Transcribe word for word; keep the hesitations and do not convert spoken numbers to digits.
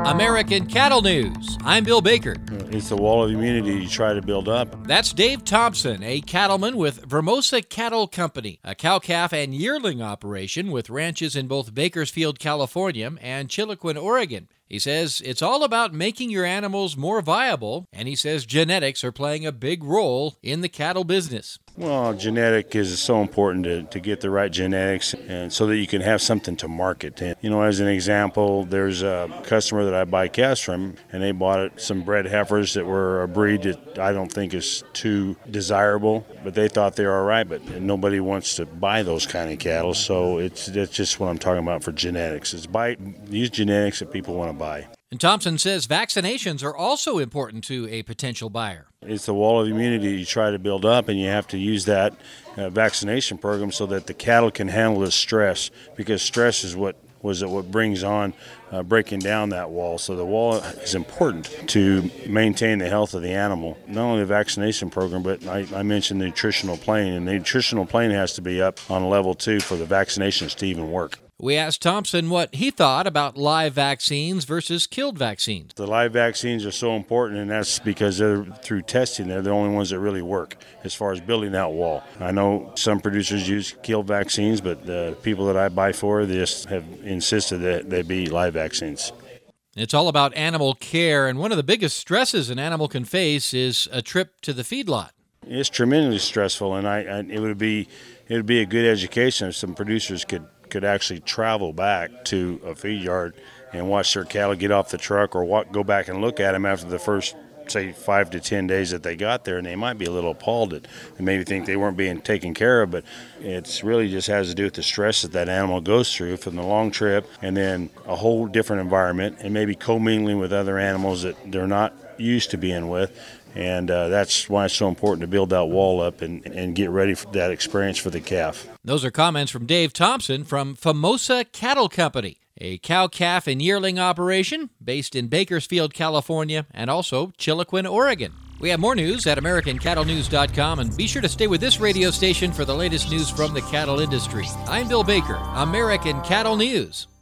American Cattle News. I'm Bill Baker. It's the wall of immunity you try to build up. That's Dave Thompson, a cattleman with Vermosa Cattle Company, a cow-calf and yearling operation with ranches in both Bakersfield, California and Chiloquin, Oregon. He says it's all about making your animals more viable, and he says genetics are playing a big role in the cattle business. Well, genetic is so important to, to get the right genetics and so that you can have something to market. And, you know, as an example, there's a customer that I buy calves from, and they bought some bred heifers that were a breed that I don't think is too desirable, but they thought they were all right, but nobody wants to buy those kind of cattle, so it's that's just what I'm talking about for genetics. It's buy use genetics that people want to buy. And Thompson says vaccinations are also important to a potential buyer. It's the wall of immunity you try to build up, and you have to use that uh, vaccination program so that the cattle can handle the stress, because stress is what was it what brings on uh, breaking down that wall. So the wall is important to maintain the health of the animal. Not only the vaccination program, but I, I mentioned the nutritional plane, and the nutritional plane has to be up on level two for the vaccinations to even work. We asked Thompson what he thought about live vaccines versus killed vaccines. The live vaccines are so important, and that's because they're through testing. They're the only ones that really work as far as building that wall. I know some producers use killed vaccines, but the people that I buy for just have insisted that they be live vaccines. It's all about animal care, and one of the biggest stresses an animal can face is a trip to the feedlot. It's tremendously stressful, and I, I it would be it would be a good education if some producers could could actually travel back to a feed yard and watch their cattle get off the truck, or walk, go back and look at them after the first, say, five to ten days that they got there, and they might be a little appalled at and maybe think they weren't being taken care of, but it's really just has to do with the stress that that animal goes through from the long trip, and then a whole different environment, and maybe commingling with other animals that they're not used to being with. And uh, that's why it's so important to build that wall up and, and get ready for that experience for the calf. Those are comments from Dave Thompson from Vermosa Cattle Company, a cow-calf and yearling operation based in Bakersfield, California, and also Chiloquin, Oregon. We have more news at American Cattle News dot com, and be sure to stay with this radio station for the latest news from the cattle industry. I'm Bill Baker, American Cattle News.